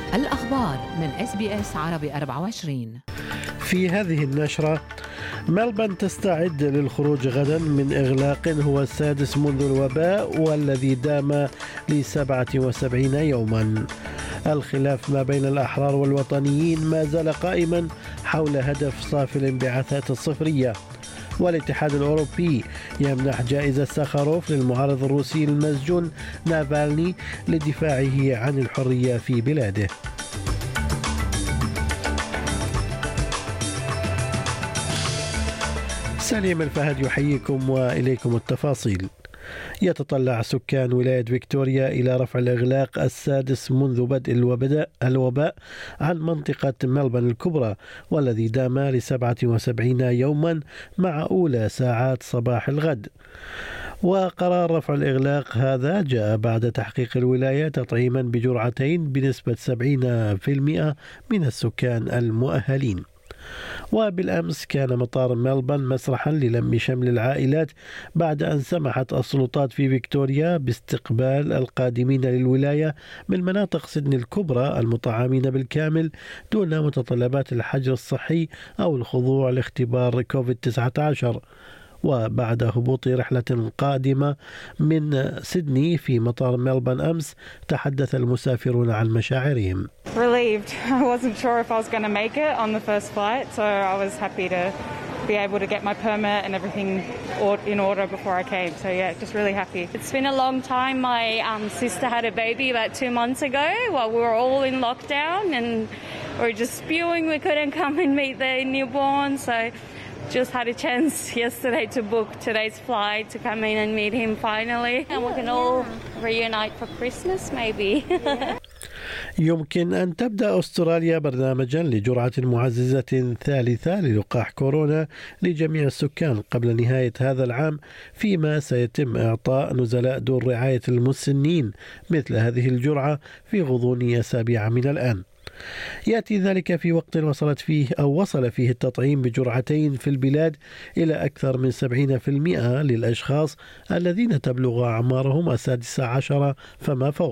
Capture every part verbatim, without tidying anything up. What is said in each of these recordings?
الأخبار من إس بي إس عربي أربعة وعشرين. في هذه النشرة: ملبن تستعد للخروج غدا من إغلاق هو السادس منذ الوباء والذي دام لسبعة وسبعين يوما. الخلاف ما بين الأحرار والوطنيين ما زال قائما حول هدف صافي الانبعاثات الصفرية. والاتحاد الأوروبي يمنح جائزة ساخاروف للمعارض الروسي المسجون نافالني لدفاعه عن الحرية في بلاده. سليم الفهد يحييكم وإليكم التفاصيل. يتطلع سكان ولاية فيكتوريا إلى رفع الإغلاق السادس منذ بدء الوباء عن منطقة ملبن الكبرى والذي دام لسبعة وسبعين يوما مع أولى ساعات صباح الغد. وقرار رفع الإغلاق هذا جاء بعد تحقيق الولاية تطعيما بجرعتين بنسبة سبعين بالمئة من السكان المؤهلين. وبالأمس كان مطار ملبن مسرحا للم شمل العائلات بعد أن سمحت السلطات في فيكتوريا باستقبال القادمين للولاية من مناطق سيدني الكبرى المطعمين بالكامل دون متطلبات الحجر الصحي أو الخضوع لاختبار كوفيد تسعة عشر. وبعد هبوط رحلة قادمة من سيدني في مطار ملبن أمس تحدث المسافرون عن مشاعرهم. Relieved. I wasn't sure if I was going to make it on the first flight, so I was happy to be able to get my permit and everything in order before I came. So yeah, just really happy. It's been a long time. My um, sister had a baby about two months ago while we were all in lockdown and we were just spewing. We couldn't come and meet the newborn, so just had a chance yesterday to book today's flight to come in and meet him finally. And we can all reunite for Christmas maybe. يمكن أن تبدأ أستراليا برنامجا لجرعة معززة ثالثة للقاح كورونا لجميع السكان قبل نهاية هذا العام، فيما سيتم إعطاء نزلاء دور رعاية المسنين مثل هذه الجرعة في غضون أسابيع من الآن. يأتي ذلك في وقت وصلت فيه أو وصل فيه التطعيم بجرعتين في البلاد إلى أكثر من سبعين بالمئة للأشخاص الذين تبلغ أعمارهم السادسة عشرة فما فوق.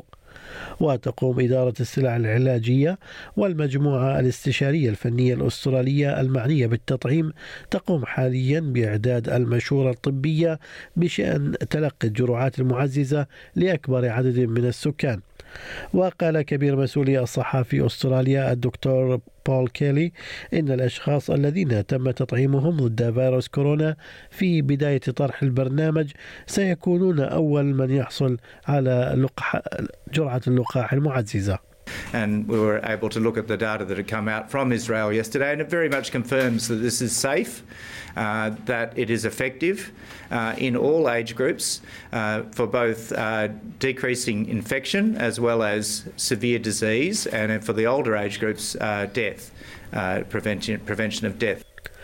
وتقوم إدارة السلع العلاجية والمجموعة الاستشارية الفنية الأسترالية المعنية بالتطعيم تقوم حاليا بإعداد المشورة الطبية بشأن تلقي الجرعات المعززة لأكبر عدد من السكان. وقال كبير مسؤولي الصحة في أستراليا الدكتور بول كيلي إن الأشخاص الذين تم تطعيمهم ضد فيروس كورونا في بداية طرح البرنامج سيكونون أول من يحصل على لقح جرعة اللقاح المعززة. And we were able to look at the data that had come out from Israel yesterday, and it very much confirms that this is safe, uh, that it is effective uh, in all age groups uh, for both uh, decreasing infection as well as severe disease, and for the older age groups, uh, death, uh, prevention, prevention of death.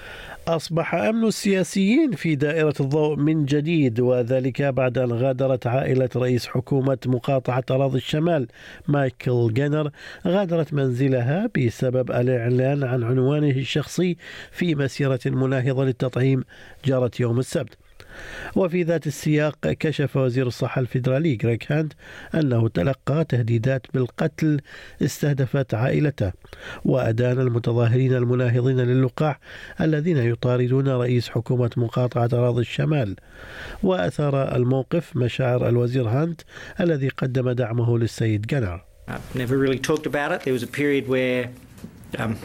أصبح أمن السياسيين في دائرة الضوء من جديد، وذلك بعد أن غادرت عائلة رئيس حكومة مقاطعة أراضي الشمال مايكل جينر غادرت منزلها بسبب الإعلان عن عنوانه الشخصي في مسيرة مناهضة للتطعيم جرت يوم السبت. وفي ذات السياق كشف وزير الصحة الفيدرالي غريغ هانت أنه تلقى تهديدات بالقتل استهدفت عائلته، وأدان المتظاهرين المناهضين للقاح الذين يطاردون رئيس حكومة مقاطعة أراضي الشمال. وأثار الموقف مشاعر الوزير هانت الذي قدم دعمه للسيد جنر. I've never really talked about it. There was a period where um,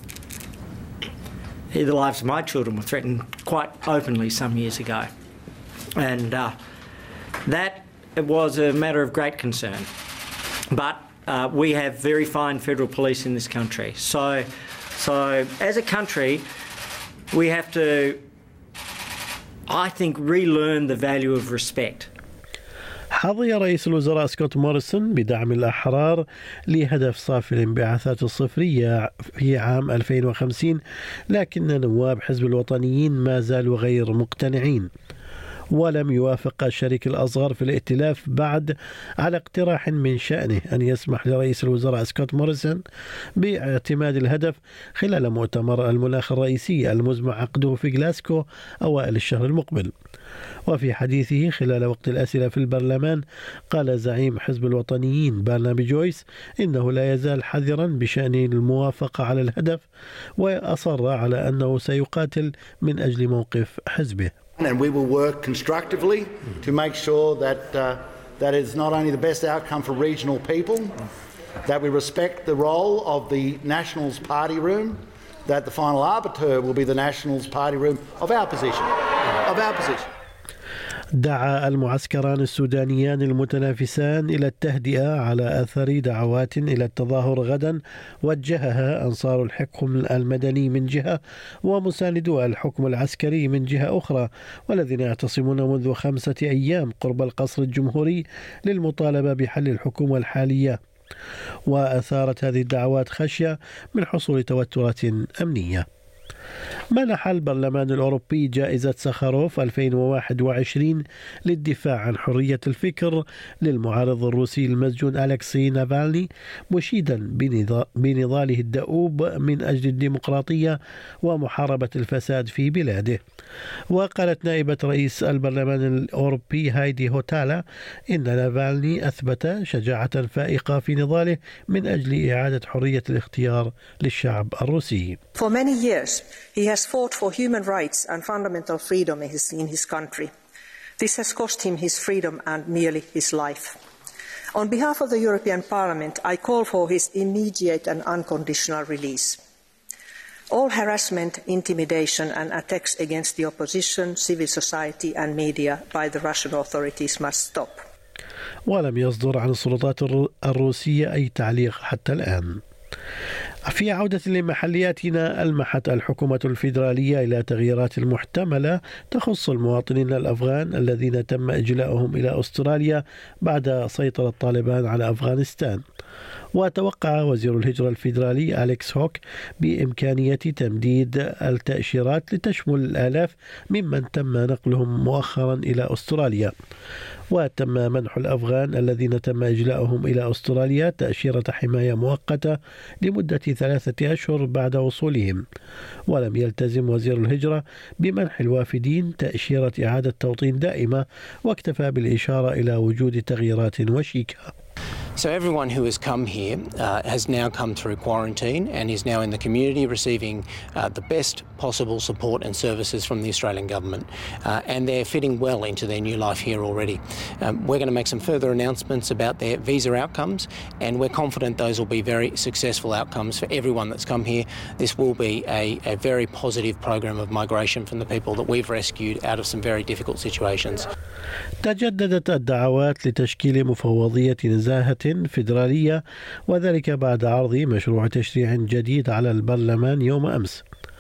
the lives of my children were threatened quite openly some years ago. And uh, that was a matter of great concern. But uh, we have very fine federal police in this country. So, so as a country, we have to, I think, relearn the value of respect. حظي رئيس الوزراء سكوت موريسون بدعم الأحرار لهدف صافي الانبعاثات الصفرية في عام ألفين وخمسين، لكن نواب حزب الوطنيين ما زالوا غير مقتنعين. ولم يوافق الشريك الأصغر في الائتلاف بعد على اقتراح من شأنه أن يسمح لرئيس الوزراء سكوت موريسون باعتماد الهدف خلال مؤتمر المناخ الرئيسي المزمع عقده في غلاسكو أوائل الشهر المقبل. وفي حديثه خلال وقت الأسئلة في البرلمان قال زعيم حزب الوطنيين بارنابي جويس إنه لا يزال حذرا بشأن الموافقة على الهدف، وأصر على أنه سيقاتل من أجل موقف حزبه. And we will work constructively to make sure that uh, that is not only the best outcome for regional people, that we respect the role of the Nationals Party room, that the final arbiter will be the Nationals Party room of our position, of our position. دعا المعسكران السودانيان المتنافسان إلى التهدئة على أثر دعوات إلى التظاهر غدا وجهها أنصار الحكم المدني من جهة ومساندو الحكم العسكري من جهة أخرى، والذين يعتصمون منذ خمسة أيام قرب القصر الجمهوري للمطالبة بحل الحكومة الحالية. وأثارت هذه الدعوات خشية من حصول توترات أمنية. منح البرلمان الأوروبي جائزة ساخاروف ألفين وواحد وعشرين للدفاع عن حرية الفكر للمعارض الروسي المسجون ألكسي نافالني، مشيدا بنضاله الدؤوب من أجل الديمقراطية ومحاربة الفساد في بلاده. وقالت نائبة رئيس البرلمان الأوروبي هايدي هوتالا إن نافالني أثبت شجاعة فائقة في نضاله من أجل إعادة حرية الاختيار للشعب الروسي. For many years he has fought for human rights and fundamental freedom in his, in his country. This has cost him his freedom and nearly his life. On behalf of the European Parliament, I call for his immediate and unconditional release. All harassment, intimidation and attacks against the opposition, civil society and media by the Russian authorities must stop. ولم يصدر عن السلطات الروسية أي تعليق حتى الآن. في عودة لمحلياتنا، ألمحت الحكومة الفيدرالية إلى تغييرات محتملة تخص المواطنين الأفغان الذين تم إجلاؤهم إلى أستراليا بعد سيطرة طالبان على أفغانستان. وتوقع وزير الهجرة الفيدرالي أليكس هوك بإمكانية تمديد التأشيرات لتشمل الآلاف ممن تم نقلهم مؤخرا إلى أستراليا. وتم منح الأفغان الذين تم إجلاؤهم إلى أستراليا تأشيرة حماية مؤقتة لمدة ثلاثة أشهر بعد وصولهم. ولم يلتزم وزير الهجرة بمنح الوافدين تأشيرة إعادة توطين دائمة، واكتفى بالإشارة إلى وجود تغييرات وشيكة. So everyone who has come here uh, has now come through quarantine and is now in the community receiving uh, the best possible support and services from the Australian government, uh, and they're fitting well into their new life here already. Um, we're going to make some further announcements about their visa outcomes, and we're confident those will be very successful outcomes for everyone that's come here. This will be a, a very positive program of migration from the people that we've rescued out of some very difficult situations. تجددت الدعوات لتشكيل مفوضية نزاهة فيدرالية، وذلك بعد عرض مشروع تشريع جديد على البرلمان يوم أمس.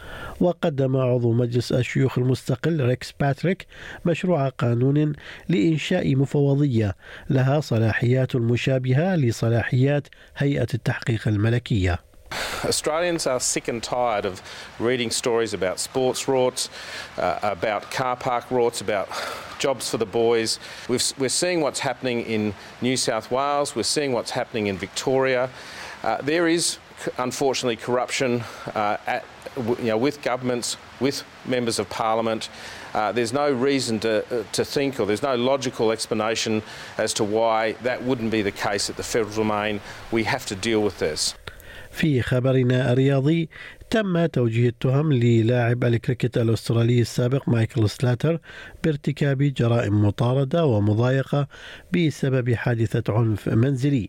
وقدم عضو مجلس الشيوخ المستقل ريكس باتريك مشروع قانون لإنشاء مفوضية لها صلاحيات مشابهة لصلاحيات هيئة التحقيق الملكية. Australians are sick and tired of reading stories about sports rorts, uh, about car park rorts, about jobs for the boys. We've, we're seeing what's happening in New South Wales. We're seeing what's happening in Victoria. Uh, there is, unfortunately, corruption uh, at, you know, with governments, with members of parliament. Uh, there's no reason to, uh, to think, or there's no logical explanation as to why that wouldn't be the case at the federal domain. We have to deal with this. في خبرنا الرياضي، تم توجيه التهم للاعب الكريكت الأسترالي السابق مايكل سلاتر بارتكاب جرائم مطاردة ومضايقة بسبب حادثة عنف منزلي.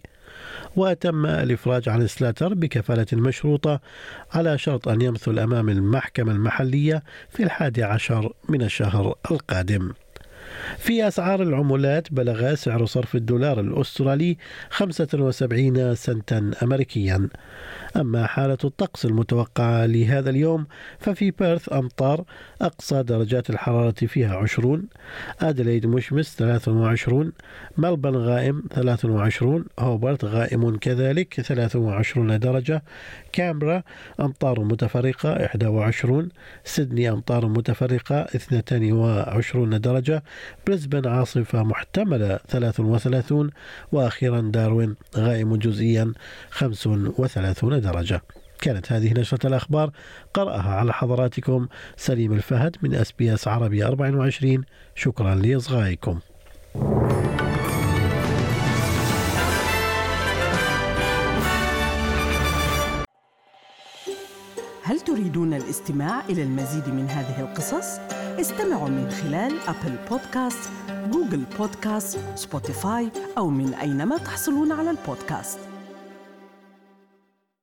وتم الإفراج عن سلاتر بكفالة مشروطة على شرط أن يمثل أمام المحكمة المحلية في الحادي عشر من الشهر القادم. في أسعار العملات، بلغ سعر صرف الدولار الأسترالي خمسة وسبعين سنتا أمريكيا. أما حالة الطقس المتوقعة لهذا اليوم، ففي بيرث أمطار، أقصى درجات الحرارة فيها عشرون، أدليد مشمس ثلاثة وعشرون، ملبن غائم ثلاثة وعشرون، هوبرت غائم كذلك ثلاثة وعشرون درجة، كامبرا أمطار متفرقة إحدى وعشرون، سيدني أمطار متفرقة اثنتين وعشرون درجة، بريسبن عاصفة محتملة ثلاث وثلاثون، وأخيرا داروين غائم جزئيا خمس وثلاثون درجة. كانت هذه نشرة الأخبار، قرأها على حضراتكم سليم الفهد من إس بي إس عربي أربعة وعشرين. شكرا لإصغائكم. هل تريدون الاستماع إلى المزيد من هذه القصص؟ استمعوا من خلال أبل بودكاست، جوجل بودكاست، سبوتيفاي أو من أينما تحصلون على البودكاست.